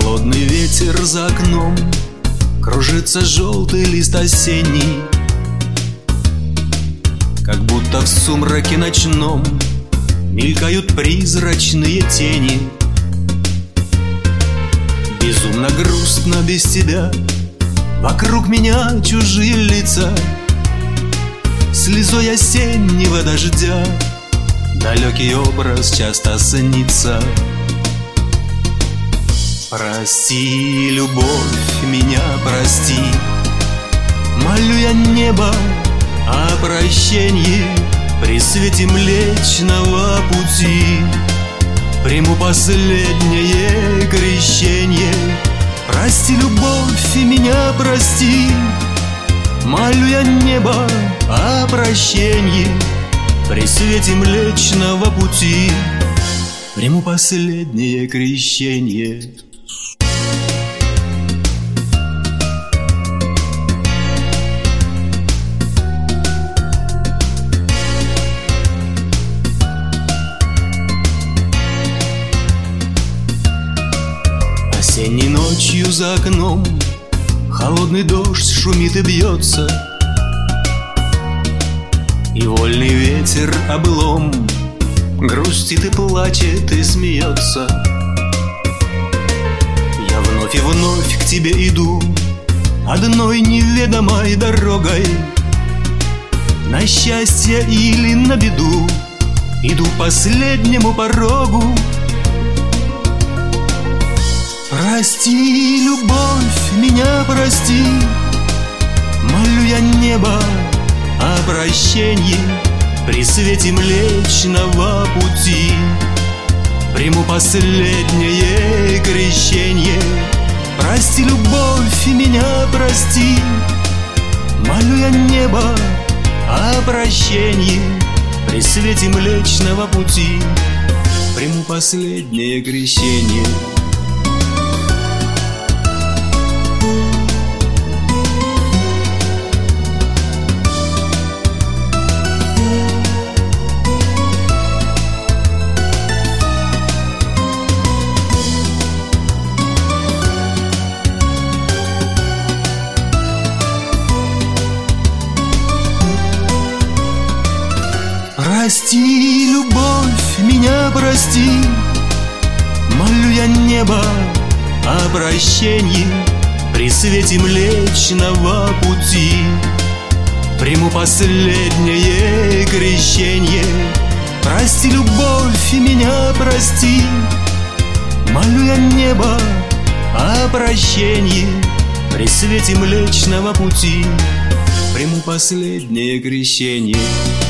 Холодный ветер за окном, кружится желтый лист осенний, как будто в сумраке ночном мелькают призрачные тени. Безумно грустно без тебя, вокруг меня чужие лица. Слезой осеннего дождя далекий образ часто снится. Прости, любовь, меня прости, молю я небо о прощении. При свете Млечного Пути приму последнее крещение. Прости, любовь, и меня прости, молю я небо о прощении. При свете Млечного Пути приму последнее крещение. Осенней ночью за окном холодный дождь шумит и бьется, и вольный ветер облом грустит и плачет и смеется. Я вновь и вновь к тебе иду одной неведомой дорогой, на счастье или на беду иду к последнему порогу. Прости, любовь, меня прости, молю я небо о прощении. При свете Млечного Пути приму последнее крещение. Прости, любовь, и меня прости, молю я небо о прощении. При свете Млечного Пути приму последнее крещение. Прости, любовь, меня прости, молю я небо о прощении. При свете Млечного Пути приму последнее крещение. Прости, любовь, и меня прости, молю я небо о прощении. При свете Млечного Пути приму последнее крещение.